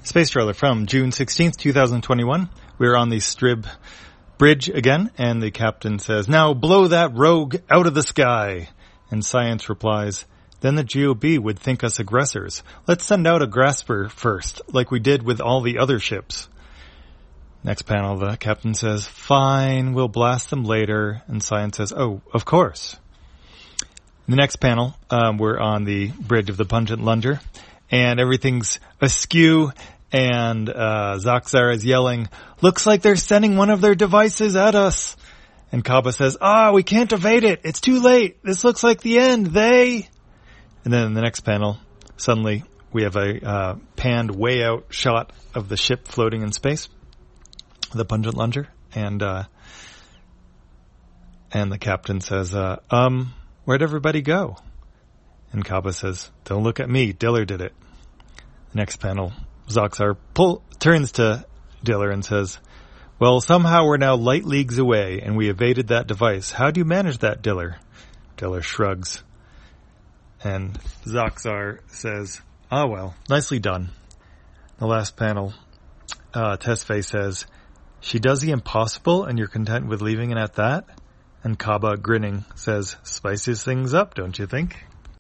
Space trailer from June 16th, 2021. We're on the Strib bridge again, and the captain says, "Now blow that rogue out of the sky." And Science replies, "Then the GOB would think us aggressors. Let's send out a grasper first, like we did with all the other ships." Next panel, the captain says, "Fine, we'll blast them later." And Science says, "Oh, of course." In the next panel, we're on the bridge of the Pungent Lunger, and everything's askew, and Zoxar is yelling, "Looks like they're sending one of their devices at us." And Kaba says, "We can't evade it. It's too late. This looks like the end. They..." And then in the next panel, suddenly we have a panned way out shot of the ship floating in space, the Pungent Lunger, and the captain says, "Where'd everybody go?" And Kaba says, "Don't look at me. Diller did it." The next panel, Zoxar turns to Diller and says, "Well, somehow we're now light leagues away, and we evaded that device. How do you manage that, Diller?" Diller shrugs. And Zoxar says, "Well, nicely done." The last panel, Tesfaye says, "She does the impossible, and you're content with leaving it at that?" And Kaba, grinning, says, "Spices things up, don't you think?"